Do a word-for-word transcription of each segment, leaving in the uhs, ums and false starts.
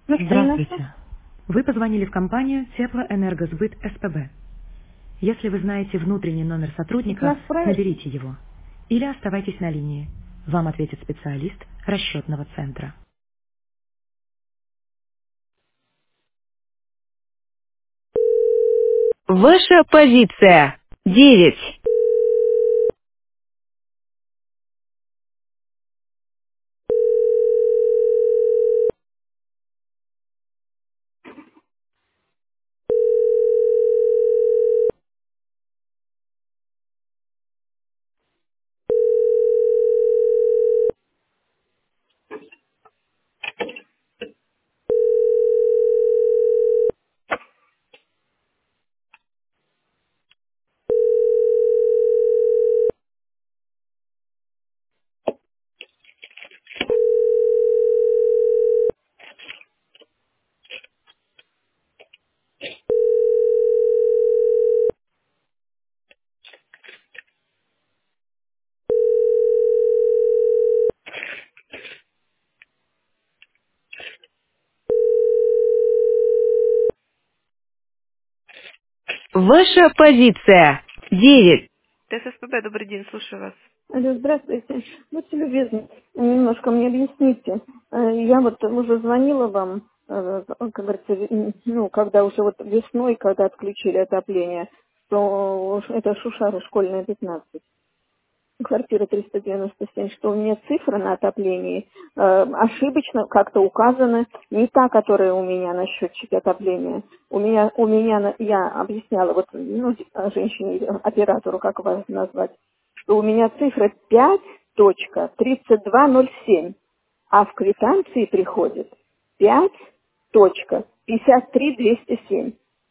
Здравствуйте. Вы позвонили в компанию Теплоэнергосбыт СПБ. Если вы знаете внутренний номер сотрудника, наберите его. Или оставайтесь на линии. Вам ответит специалист расчетного центра. Ваша позиция. Девять. Ваша позиция. Девять. ТССПБ, добрый день, слушаю вас. Алло, здравствуйте. Будьте любезны, немножко мне объясните. Э, Я вот уже звонила вам, э, как говорится, ви- ну, когда уже вот весной, когда отключили отопление, что это Шушара, школьная, пятнадцать. Квартира триста девяносто семь, что у меня цифра на отоплении э, ошибочно как-то указана, не та, которая у меня на счетчике отопления. У меня, у меня, на- я объясняла вот, ну, женщине, оператору, как вас назвать, что у меня цифра пять точка тридцать два ноль семь, а в квитанции приходит пять точка пятьдесят три двести семь.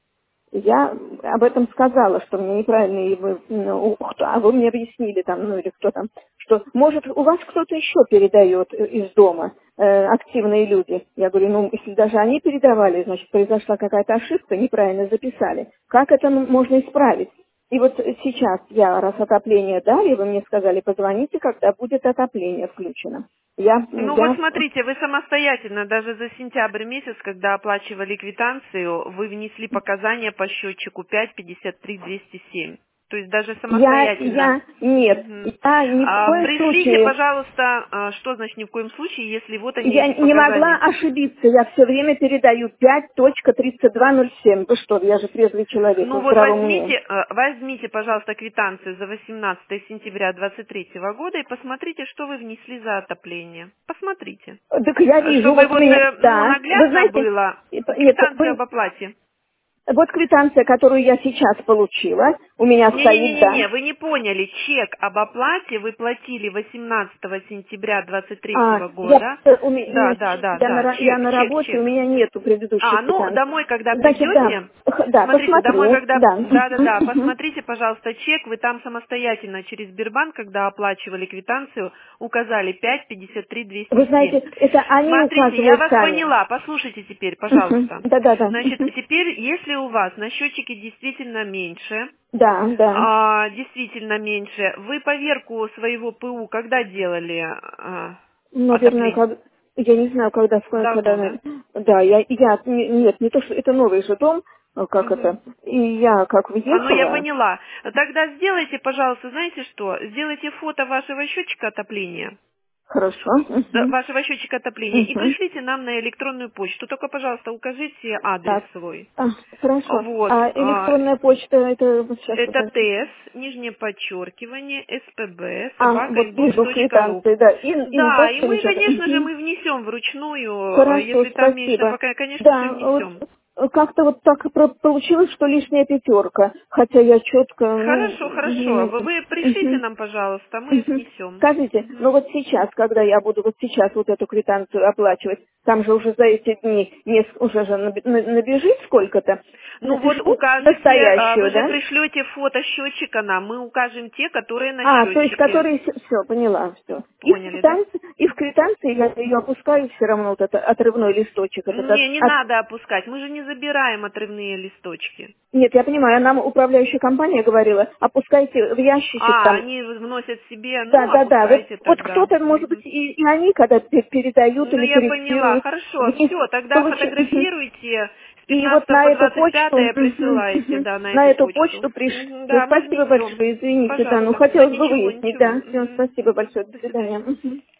Я об этом сказала, что мне неправильно, и вы, ну, кто- а вы мне объяснили там, ну или кто там, что может у вас кто-то еще передает э, из дома, э, активные люди. Я говорю, ну если даже они передавали, значит произошла какая-то ошибка, неправильно записали. Как это м- можно исправить? И вот сейчас я, раз отопление дали, вы мне сказали, позвоните, когда будет отопление включено. Я, Ну вот я смотрите, вы самостоятельно, даже за сентябрь месяц, когда оплачивали квитанцию, вы внесли показания по счетчику пять пятьдесят три двести семь. То есть даже Я, самостоятельно. я, нет, Мгм. я ни в А, коем пришлите, случае, пожалуйста, а, что значит ни в коем случае, если вот они я эти не могла показания. ошибиться, я все время передаю пять точка тридцать два ноль семь. Вы что, я же трезвый человек, Ну в вот здравом уме. возьмите, э, возьмите, пожалуйста, квитанцию за восемнадцатое сентября двадцать третьего года и посмотрите, что вы внесли за отопление. Посмотрите. Так я Э, вижу, Чтобы вот у вот, меня, э, ну, да, вы наглядно знаете, было нет, квитанцию вы, об оплате. вот квитанция, которую я сейчас получила, у меня стоит, да. Не-не-не-не, вы не поняли. Чек об оплате вы платили восемнадцатого сентября двадцать А, третьего я, года. у меня, Да, да, да, я, на, да, ра- я чек, на чек, работе, у чек. меня нету предыдущих А, ну, квитанций. домой, когда Значит, да, придете, х- да, смотрите, домой, посмотрю, когда, да. да, да, Мгм, да, мгм. посмотрите, пожалуйста, чек, вы там самостоятельно через Сбербанк, когда оплачивали квитанцию, указали пять пятьдесят три Вы двести семь. знаете, это они Смотрите, я указывают вас сами. поняла, послушайте теперь, Мгм. пожалуйста. Да-да-да. Значит, Мгм. теперь, если у вас на счетчике действительно меньше, Да, да. а, действительно меньше, вы поверку своего ПУ когда делали а, Наверное, отопление? как... Я не знаю, когда, сколько, когда... Давно, да? на- Да, я, я... не- Нет, не то, что... Это новый же дом, э, как Мгм. это... И я как А, ну я въехала... поняла. Тогда сделайте, пожалуйста, знаете что? Сделайте фото вашего счетчика отопления. Хорошо. Да, Мгм. вашего счетчика отопления и Мгм. пришлите нам на электронную почту. Только, пожалуйста, укажите адрес Так. свой. А, хорошо. Вот. А а, электронная почта, это... Вот сейчас Это покажу. ТС, нижнее подчеркивание, СПБ, А, собака, вот инбокс вижу точка ру. квитанции, да. Ин, Да, инбокс и или мы, что-то. конечно же, Мгм. мы внесем вручную, э, Хорошо, если там меньше, спасибо. пока, конечно же, Да, вот внесем. э, как-то вот так и про- получилось, что лишняя пятерка, хотя я четко, ну, Хорошо, хорошо. ну, Вы, вы пришлите мгм, нам, пожалуйста, мы мгм. внесем. Скажите, ну вот сейчас, когда я буду вот сейчас вот эту квитанцию оплачивать, там же уже за эти дни неск- уже же наби- на- набежит сколько-то, Ну вот напишу укажете, а, вы настоящую, же да? пришлете фото счетчика нам, мы укажем те, которые на А, то есть, счетчике. которые, все, поняла, все. И в Поняли, да? квитанции, и в квитанции я ее опускаю все равно, вот этот отрывной листочек, этот от, Не, не от- надо опускать. Мы же не забираем отрывные листочки. Нет, я понимаю, нам управляющая компания говорила, опускайте в ящичек а, там. они вносят себе, ну, да, да, да. Вот, вот тогда. кто-то, может быть, и, и они, когда передают Ну, или я поняла, корректируют. хорошо, вниз, все, тогда получ... фотографируйте, с И вот пятнадцатого на по эту двадцать почту, пятое мгм, присылаете, мгм, да, на на эту эту почту. почту пришло. Мгм, да, мы Спасибо внесем. большое, извините, да, ну Пожалуйста. Да хотелось бы ничего, выяснить, да. ничего. Все, Мгм. спасибо большое, до До свидания. свидания. Мгм.